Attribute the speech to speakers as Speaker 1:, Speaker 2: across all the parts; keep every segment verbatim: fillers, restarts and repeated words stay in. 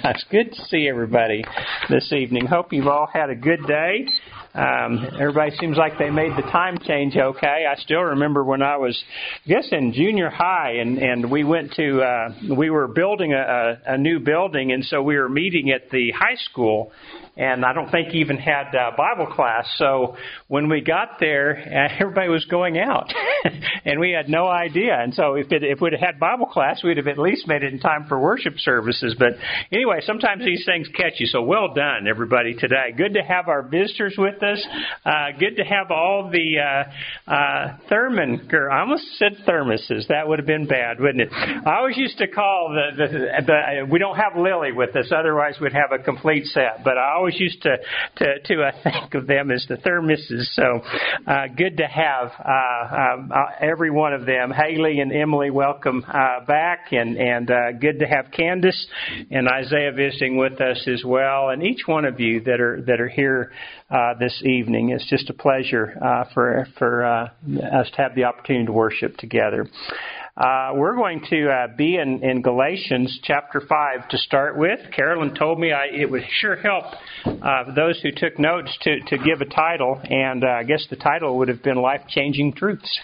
Speaker 1: It's good to see everybody this evening. Hope you've all had a good day. Um, everybody seems like they made the time change okay. I still remember when I was, I guess, in junior high, and, and we went to, uh, we were building a, a, a new building, and so we were meeting at the high school, and I don't think even had uh, Bible class. So when we got there, everybody was going out, and we had no idea. And so if it, if we'd have had Bible class, we'd have at least made it in time for worship services. But anyway, sometimes these things catch you. So well done, everybody, today. Good to have our visitors with us. Uh, good to have all the uh, uh, Thurman girl. I almost said thermoses. That would have been bad, wouldn't it? I always used to call the, the, the we don't have Lily with us, otherwise we'd have a complete set. But I always used to to, to uh, think of them as the thermoses. So uh, good to have uh, um, uh, every one of them. Haley and Emily, welcome uh, back, and and uh, good to have Candace and Isaiah visiting with us as well, and each one of you that are that are here uh, this evening. It's just a pleasure uh, for for uh, us to have the opportunity to worship together. Uh, we're going to uh, be in, in Galatians chapter five to start with. Carolyn told me I, it would sure help uh, those who took notes to, to give a title, and uh, I guess the title would have been Life-Changing Truths.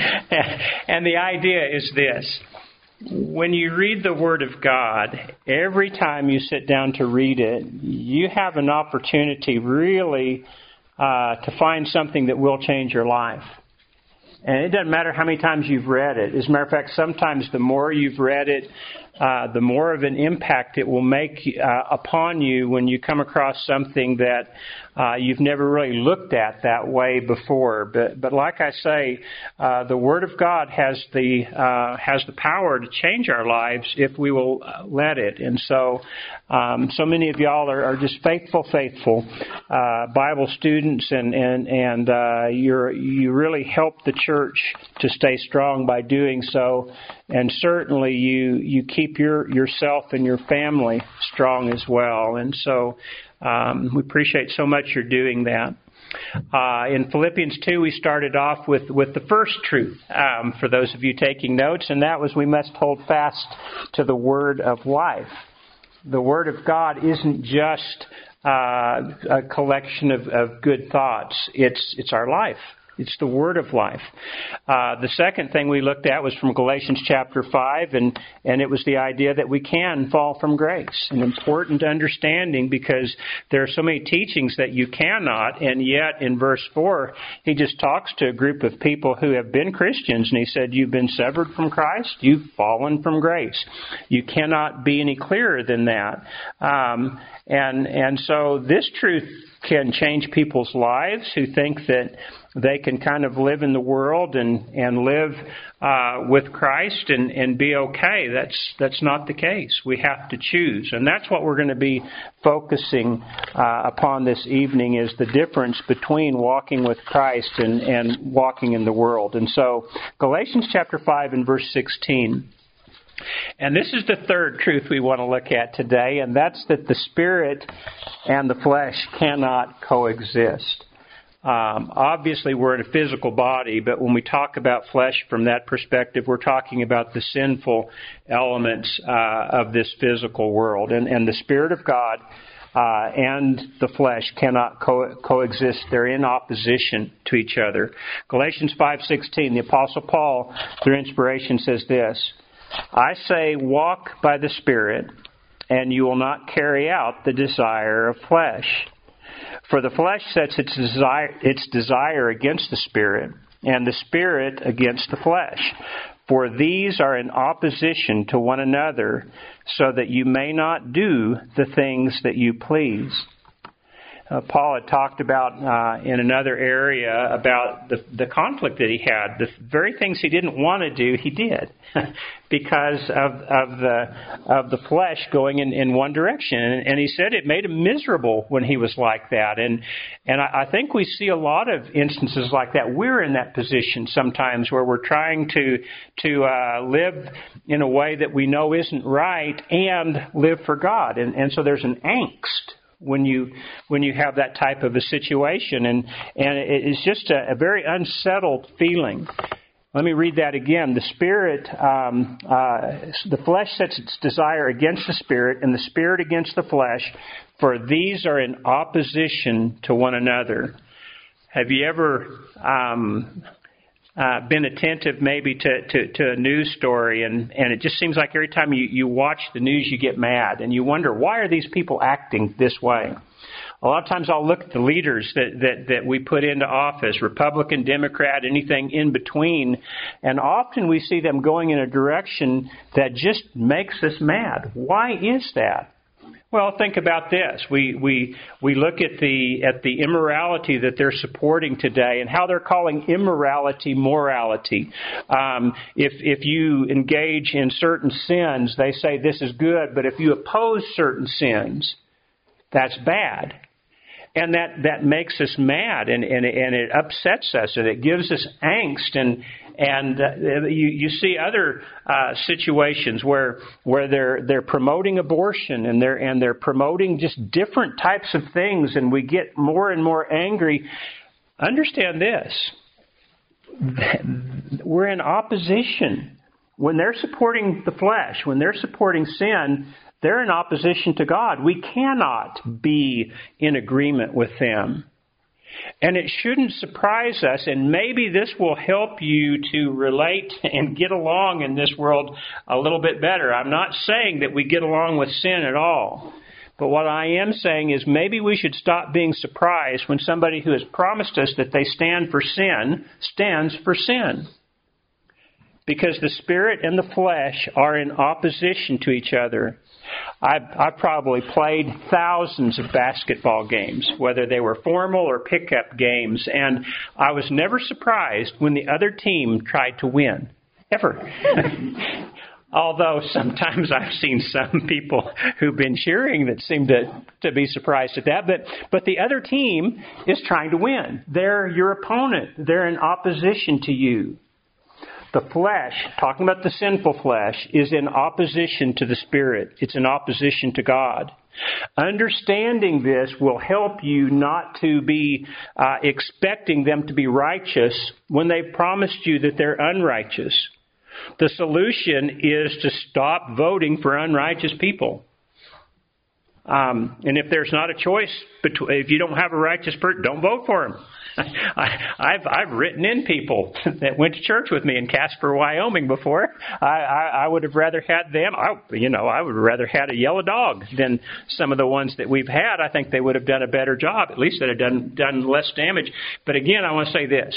Speaker 1: And the idea is this. When you read the Word of God, every time you sit down to read it, you have an opportunity really uh, to find something that will change your life. And it doesn't matter how many times you've read it. As a matter of fact, sometimes the more you've read it, uh, the more of an impact it will make uh, upon you when you come across something that uh, you've never really looked at that way before. But, but like I say, uh, the Word of God has the uh, has the power to change our lives if we will let it. And so, um, so many of y'all are, are just faithful, faithful uh, Bible students, and and and uh, you're you really help the church to stay strong by doing so. And certainly you you keep your yourself and your family strong as well. And so um, we appreciate so much you're doing that. Uh, in Philippians two, we started off with, with the first truth, um, for those of you taking notes, and that was we must hold fast to the word of life. The Word of God isn't just uh, a collection of, of good thoughts. It's it's our life. It's the Word of life. Uh, the second thing we looked at was from Galatians chapter five, and, and it was the idea that we can fall from grace. An important understanding, because there are so many teachings that you cannot, and yet in verse four, he just talks to a group of people who have been Christians, and he said, you've been severed from Christ, you've fallen from grace. You cannot be any clearer than that. Um, and and so this truth can change people's lives who think that they can kind of live in the world and, and live uh, with Christ and, and be okay. That's that's not the case. We have to choose. And that's what we're going to be focusing uh, upon this evening, is the difference between walking with Christ and, and walking in the world. And so Galatians chapter five and verse sixteen. And this is the third truth we want to look at today, and that's that the Spirit and the flesh cannot coexist. Um, obviously, we're in a physical body, but when we talk about flesh from that perspective, we're talking about the sinful elements uh, of this physical world. And, and the Spirit of God uh, and the flesh cannot co- coexist. They're in opposition to each other. Galatians five sixteen, the Apostle Paul, through inspiration, says this, I say, walk by the Spirit, and you will not carry out the desire of flesh. For the flesh sets its desire, its desire against the Spirit, and the Spirit against the flesh. For these are in opposition to one another, so that you may not do the things that you please. Uh, Paul had talked about uh, in another area about the, the conflict that he had. The very things he didn't want to do, he did because of, of the of the flesh going in, in one direction. And, and he said it made him miserable when he was like that. And and I, I think we see a lot of instances like that. We're in that position sometimes where we're trying to to uh, live in a way that we know isn't right and live for God. And, and so there's an angst when you when you have that type of a situation, and and it's just a, a very unsettled feeling. Let me read that again. The spirit, um, uh, the flesh sets its desire against the spirit, and the spirit against the flesh, for these are in opposition to one another. Have you ever um, uh, been attentive maybe to, to, to a news story, and, and it just seems like every time you, you watch the news you get mad, and you wonder, why are these people acting this way? A lot of times I'll look at the leaders that, that, that we put into office, Republican, Democrat, anything in between, and often we see them going in a direction that just makes us mad. Why is that? Well, think about this. We we we look at the at the immorality that they're supporting today, and how they're calling immorality morality. Um, if if you engage in certain sins, they say this is good, but if you oppose certain sins, that's bad. And that, that makes us mad, and, and, and it upsets us, and it gives us angst. And and uh, you, you see other uh, situations where where they're they're promoting abortion, and they're and they're promoting just different types of things, and we get more and more angry. Understand this: we're in opposition. When they're supporting the flesh, when they're supporting sin, they're in opposition to God. We cannot be in agreement with them. And it shouldn't surprise us, and maybe this will help you to relate and get along in this world a little bit better. I'm not saying that we get along with sin at all. But what I am saying is maybe we should stop being surprised when somebody who has promised us that they stand for sin stands for sin. Because the spirit and the flesh are in opposition to each other. I've, I've probably played thousands of basketball games, whether they were formal or pickup games, and I was never surprised when the other team tried to win. Ever. Although sometimes I've seen some people who've been cheering that seem to, to be surprised at that. But, but the other team is trying to win. They're your opponent. They're in opposition to you. The flesh, talking about the sinful flesh, is in opposition to the Spirit. It's in opposition to God. Understanding this will help you not to be uh, expecting them to be righteous when they've promised you that they're unrighteous. The solution is to stop voting for unrighteous people. Um, and if there's not a choice, between, if you don't have a righteous person, don't vote for them. I, I've I've written in people that went to church with me in Casper, Wyoming before. I, I, I would have rather had them. I, you know, I would have rather had a yellow dog than some of the ones that we've had. I think they would have done a better job. At least they'd have done done less damage. But again, I want to say this: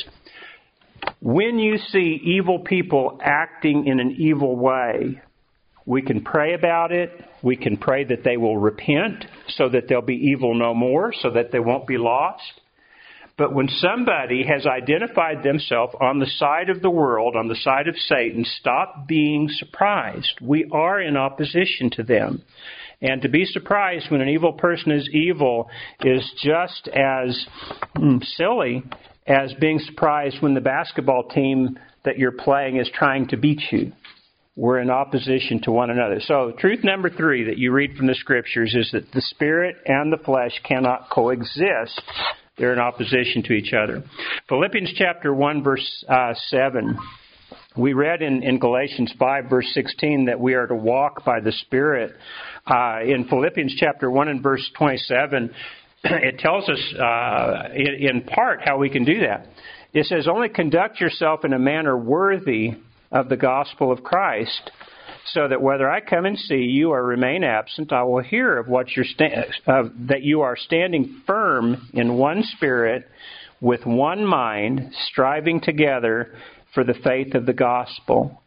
Speaker 1: when you see evil people acting in an evil way, we can pray about it. We can pray that they will repent so that they'll be evil no more, so that they won't be lost. But when somebody has identified themselves on the side of the world, on the side of Satan, stop being surprised. We are in opposition to them. And to be surprised when an evil person is evil is just as mm, silly as being surprised when the basketball team that you're playing is trying to beat you. We're in opposition to one another. So truth number three that you read from the Scriptures is that the Spirit and the flesh cannot coexist. They're in opposition to each other. Philippians chapter one, verse uh, seven. We read in, in Galatians five, verse sixteen, that we are to walk by the Spirit. Uh, in Philippians chapter one and verse twenty-seven, it tells us uh, in, in part how we can do that. It says, only conduct yourself in a manner worthy of the gospel of Christ, so that whether I come and see you or remain absent, I will hear of what you're sta- uh, that you are standing firm in one spirit, with one mind, striving together for the faith of the gospel.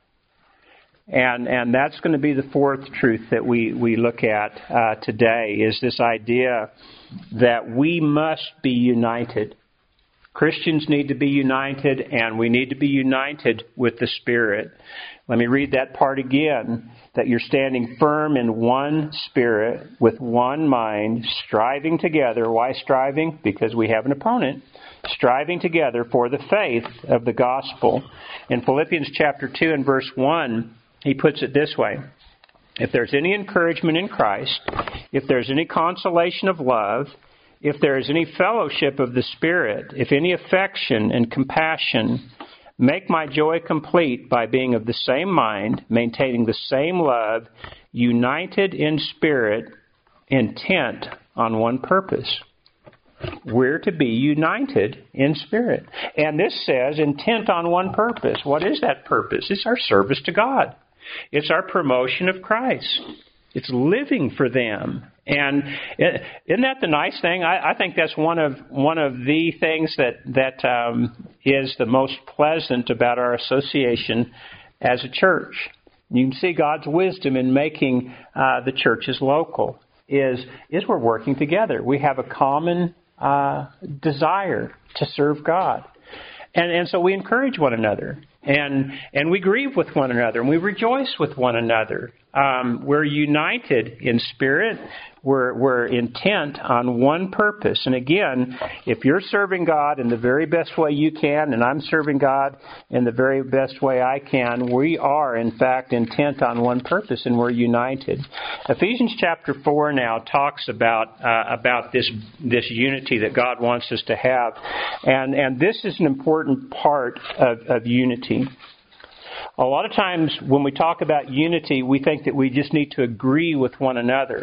Speaker 1: And and that's going to be the fourth truth that we, we look at uh, today, is this idea that we must be united. Christians need to be united, and we need to be united with the Spirit. Let me read that part again, that you're standing firm in one spirit, with one mind, striving together. Why striving? Because we have an opponent. Striving together for the faith of the gospel. In Philippians chapter two and verse one, he puts it this way. If there's any encouragement in Christ, if there's any consolation of love, if there is any fellowship of the Spirit, if any affection and compassion, Make my joy complete by being of the same mind, maintaining the same love, united in spirit, intent on one purpose. We're to be united in spirit. And this says intent on one purpose. What is that purpose? It's our service to God. It's our promotion of Christ. It's living for them. And isn't that the nice thing? I, I think that's one of one of the things that that um, is the most pleasant about our association as a church. You can see God's wisdom in making uh, the churches local. Is is we're working together. We have a common uh, desire to serve God, and and so we encourage one another, and and we grieve with one another, and we rejoice with one another. Um, we're united in spirit. We're, we're intent on one purpose. And again, if you're serving God in the very best way you can, and I'm serving God in the very best way I can, we are, in fact, intent on one purpose, and we're united. Ephesians chapter four now talks about uh, about this this unity that God wants us to have. And, and this is an important part of, of unity. A lot of times when we talk about unity, we think that we just need to agree with one another.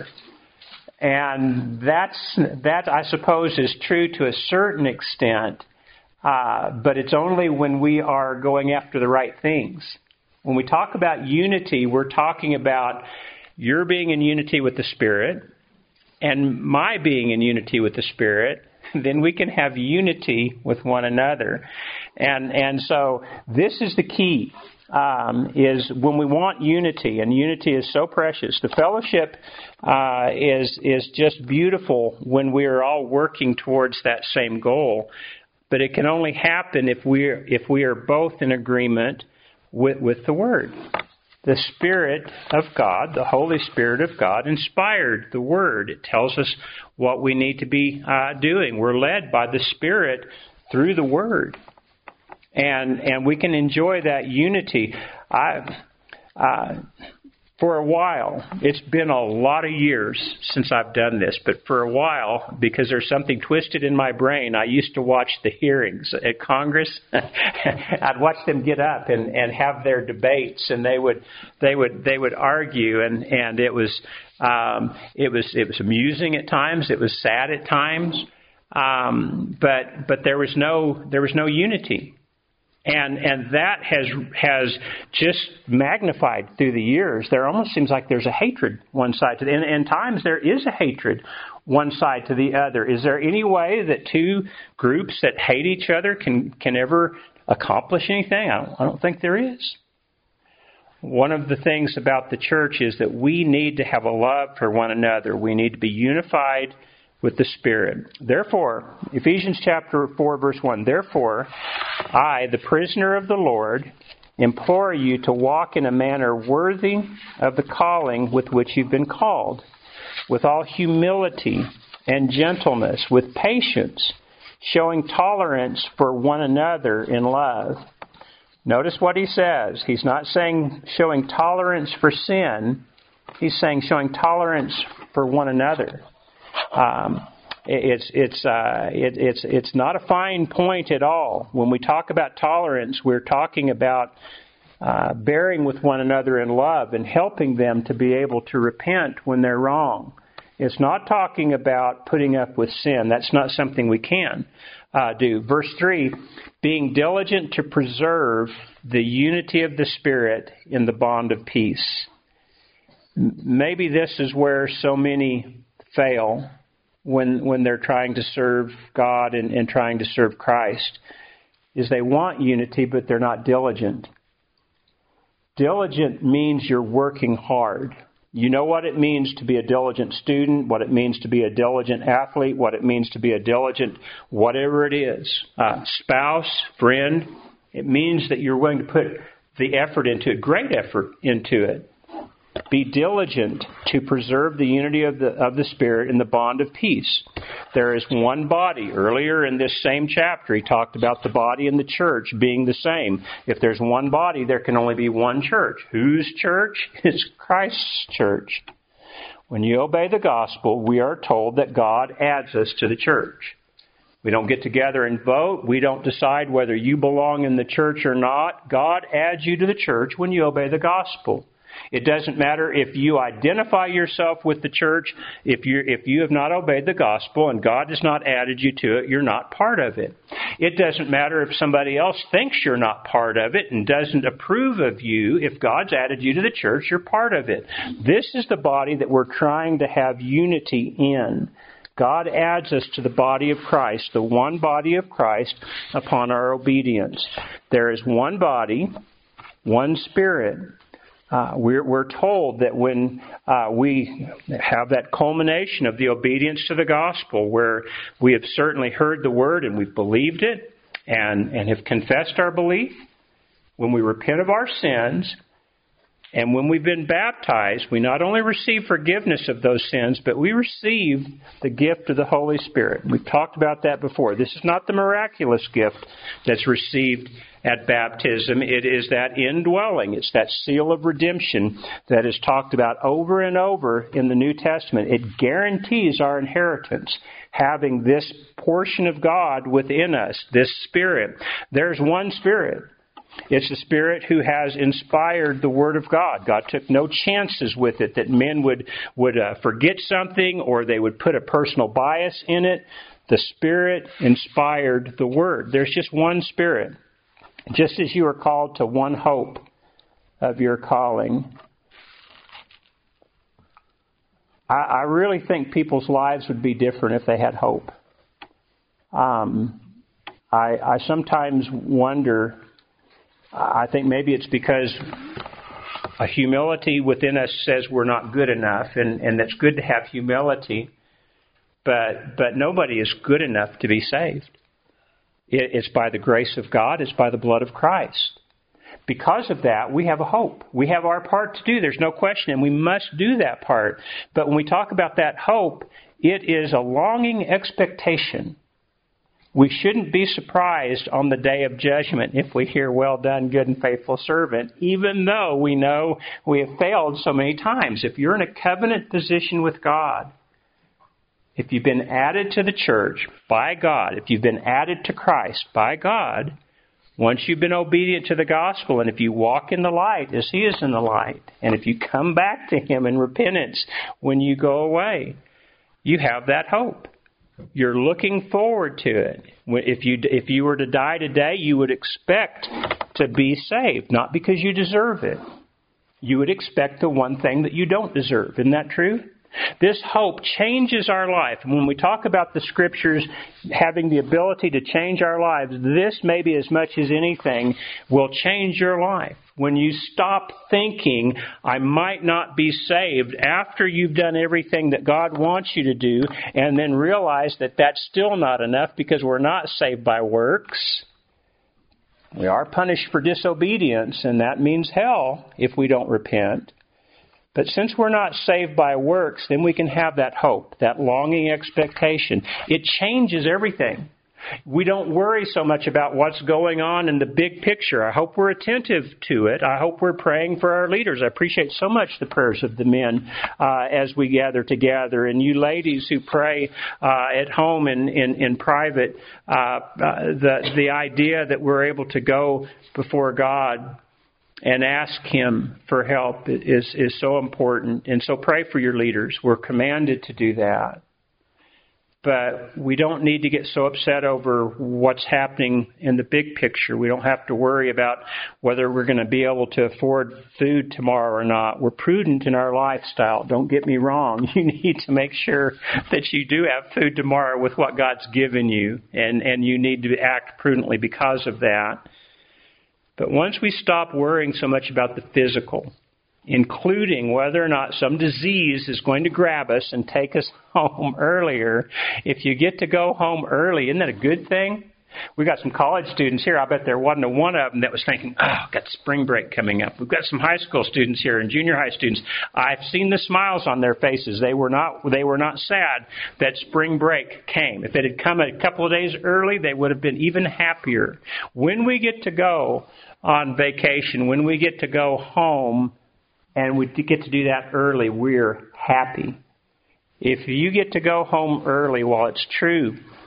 Speaker 1: And that's, that, I suppose, is true to a certain extent, uh, but it's only when we are going after the right things. When we talk about unity, we're talking about your being in unity with the Spirit and my being in unity with the Spirit. Then we can have unity with one another. And, and so this is the key. Um, is when we want unity, and unity is so precious. The fellowship uh, is is just beautiful when we are all working towards that same goal. But it can only happen if we are, if we are both in agreement with with the Word. The Spirit of God, the Holy Spirit of God, inspired the Word. It tells us what we need to be uh, doing. We're led by the Spirit through the Word. And and we can enjoy that unity. I, uh, for a while, it's been a lot of years since I've done this, but for a while, because there's something twisted in my brain, I used to watch the hearings at Congress. I'd watch them get up and, and have their debates, and they would they would they would argue, and, and it was um, it was it was amusing at times. It was sad at times, um, but but there was no there was no unity. And and that has has just magnified through the years. There almost seems like there's a hatred one side to the, and in times there is a hatred one side to the other. Is there any way that two groups that hate each other can can ever accomplish anything? I don't, I don't think there is. One of the things about the church is that we need to have a love for one another. We need to be unified with the Spirit. Therefore, Ephesians chapter four, verse one, therefore, I, the prisoner of the Lord, implore you to walk in a manner worthy of the calling with which you've been called, with all humility and gentleness, with patience, showing tolerance for one another in love. Notice what he says. He's not saying showing tolerance for sin. He's saying showing tolerance for one another. Um, it's it's uh, it, it's it's not a fine point at all. When we talk about tolerance, we're talking about uh, bearing with one another in love and helping them to be able to repent when they're wrong. It's not talking about putting up with sin. That's not something we can uh, do. Verse three, being diligent to preserve the unity of the Spirit in the bond of peace. Maybe this is where so many fail when when they're trying to serve God and, and trying to serve Christ, is they want unity, but they're not diligent. Diligent means you're working hard. You know what it means to be a diligent student, what it means to be a diligent athlete, what it means to be a diligent whatever it is, uh, spouse, friend. It means that you're willing to put the effort into it, great effort into it. Be diligent to preserve the unity of the of the Spirit in the bond of peace. There is one body. Earlier in this same chapter, he talked about the body and the church being the same. If there's one body, there can only be one church. Whose church? It's Christ's church. When you obey the gospel, we are told that God adds us to the church. We don't get together and vote. We don't decide whether you belong in the church or not. God adds you to the church when you obey the gospel. It doesn't matter if you identify yourself with the church. If you if you have not obeyed the gospel and God has not added you to it, you're not part of it. It doesn't matter if somebody else thinks you're not part of it and doesn't approve of you. If God's added you to the church, you're part of it. This is the body that we're trying to have unity in. God adds us to the body of Christ, the one body of Christ, upon our obedience. There is one body, one Spirit. Uh, we're, we're told that when uh, we have that culmination of the obedience to the gospel, where we have certainly heard the word and we've believed it and, and have confessed our belief, when we repent of our sins, and when we've been baptized, we not only receive forgiveness of those sins, but we receive the gift of the Holy Spirit. We've talked about that before. This is not the miraculous gift that's received at baptism. It is that indwelling. It's that seal of redemption that is talked about over and over in the New Testament. It guarantees our inheritance, having this portion of God within us, this Spirit. There's one Spirit. It's the Spirit who has inspired the Word of God. God took no chances with it that men would, would uh, forget something or they would put a personal bias in it. The Spirit inspired the Word. There's just one Spirit. Just as you are called to one hope of your calling. I, I really think people's lives would be different if they had hope. Um, I, I sometimes wonder... I think maybe it's because a humility within us says we're not good enough, and, and it's good to have humility, but but nobody is good enough to be saved. It, it's by the grace of God. It's by the blood of Christ. Because of that, we have a hope. We have our part to do. There's no question, and we must do that part. But when we talk about that hope, it is a longing expectation. We shouldn't be surprised on the day of judgment if we hear, "Well done, good and faithful servant," even though we know we have failed so many times. If you're in a covenant position with God, if you've been added to the church by God, if you've been added to Christ by God, once you've been obedient to the gospel, and if you walk in the light as He is in the light, and if you come back to Him in repentance when you go away, you have that hope. You're looking forward to it. If you if you were to die today, you would expect to be saved, not because you deserve it. You would expect the one thing that you don't deserve. Isn't that true? This hope changes our life. And when we talk about the Scriptures having the ability to change our lives, this maybe as much as anything will change your life. When you stop thinking, "I might not be saved," after you've done everything that God wants you to do, and then realize that that's still not enough because we're not saved by works. We are punished for disobedience, and that means hell if we don't repent. But since we're not saved by works, then we can have that hope, that longing expectation. It changes everything. We don't worry so much about what's going on in the big picture. I hope we're attentive to it. I hope we're praying for our leaders. I appreciate so much the prayers of the men uh, as we gather together. And you ladies who pray uh, at home in, in, in private, uh, uh, the, the idea that we're able to go before God and ask Him for help is, is so important. And so pray for your leaders. We're commanded to do that. But we don't need to get so upset over what's happening in the big picture. We don't have to worry about whether we're going to be able to afford food tomorrow or not. We're prudent in our lifestyle. Don't get me wrong. You need to make sure that you do have food tomorrow with what God's given you. And, and you need to act prudently because of that. But once we stop worrying so much about the physical, including whether or not some disease is going to grab us and take us home earlier, if you get to go home early, isn't that a good thing? We've got some college students here. I bet there wasn't a one of them that was thinking, "Oh, I've got spring break coming up." We've got some high school students here and junior high students. I've seen the smiles on their faces. They were not they were not sad that spring break came. If it had come a couple of days early, they would have been even happier. When we get to go on vacation, when we get to go home, and we get to do that early, we're happy. If you get to go home early, while it's true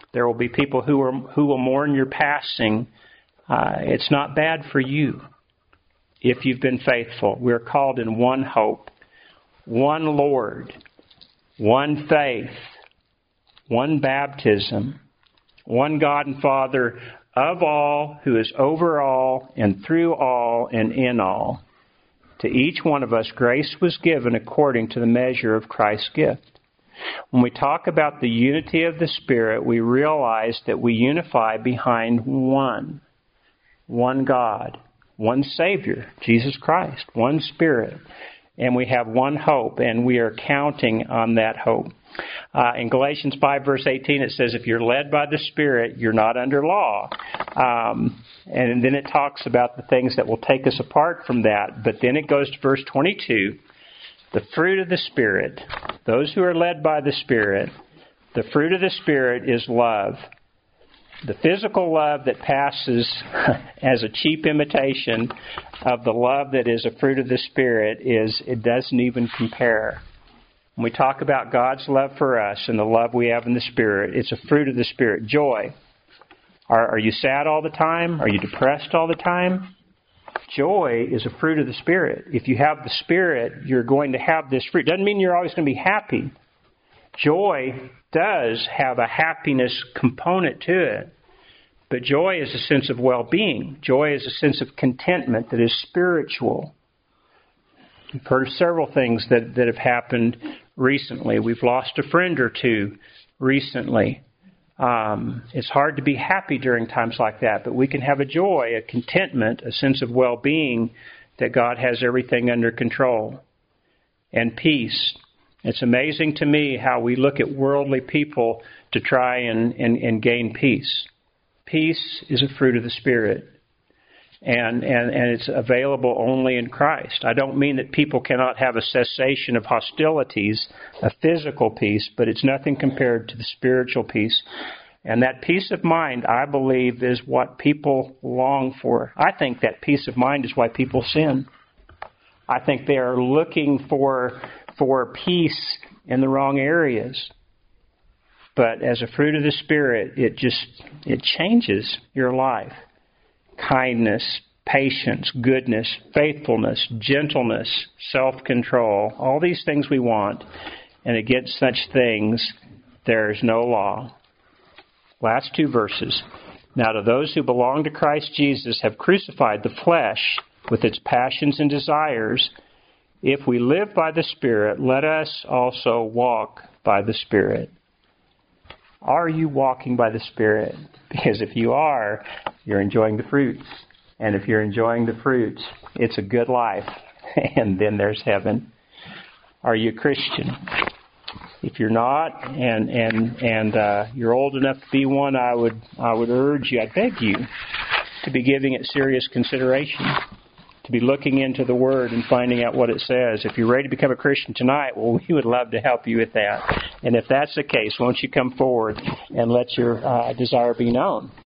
Speaker 1: There will be people who are who will mourn your passing. Uh, it's not bad for you if you've been faithful. We're called in one hope, one Lord, one faith, one baptism, one God and Father of all, who is over all and through all and in all. To each one of us, grace was given according to the measure of Christ's gift. When we talk about the unity of the Spirit, we realize that we unify behind one, one God, one Savior, Jesus Christ, one Spirit, and we have one hope, and we are counting on that hope. Uh, in Galatians five, verse eighteen, it says, if you're led by the Spirit, you're not under law. Um, and then it talks about the things that will take us apart from that. But then it goes to verse twenty-two, the fruit of the Spirit, those who are led by the Spirit, the fruit of the Spirit is love. The physical love that passes as a cheap imitation of the love that is a fruit of the Spirit is, it doesn't even compare. When we talk about God's love for us and the love we have in the Spirit, it's a fruit of the Spirit. Joy. Are, are you sad all the time? Are you depressed all the time? Joy is a fruit of the Spirit. If you have the Spirit, you're going to have this fruit. Doesn't mean you're always going to be happy. Joy does have a happiness component to it. But joy is a sense of well-being. Joy is a sense of contentment that is spiritual. We've heard of several things that, that have happened recently. We've lost a friend or two recently. Um, it's hard to be happy during times like that, but we can have a joy, a contentment, a sense of well-being that God has everything under control. And peace. It's amazing to me how we look at worldly people to try and, and, and gain peace. Peace is a fruit of the Spirit. And, and, and it's available only in Christ. I don't mean that people cannot have a cessation of hostilities, a physical peace, but it's nothing compared to the spiritual peace. And that peace of mind, I believe, is what people long for. I think that peace of mind is why people sin. I think they are looking for, for peace in the wrong areas. But as a fruit of the Spirit, it just, it changes your life. Kindness, patience, goodness, faithfulness, gentleness, self-control, all these things we want. And against such things, there is no law. Last two verses. Now to those who belong to Christ Jesus have crucified the flesh with its passions and desires. If we live by the Spirit, let us also walk by the Spirit. Are you walking by the Spirit? Because if you are, you're enjoying the fruits. And if you're enjoying the fruits, it's a good life. And then there's heaven. Are you a Christian? If you're not, and and and uh, you're old enough to be one, I would I would urge you, I beg you, to be giving it serious consideration, to be looking into the Word and finding out what it says. If you're ready to become a Christian tonight, well, we would love to help you with that. And if that's the case, won't you come forward and let your uh, desire be known?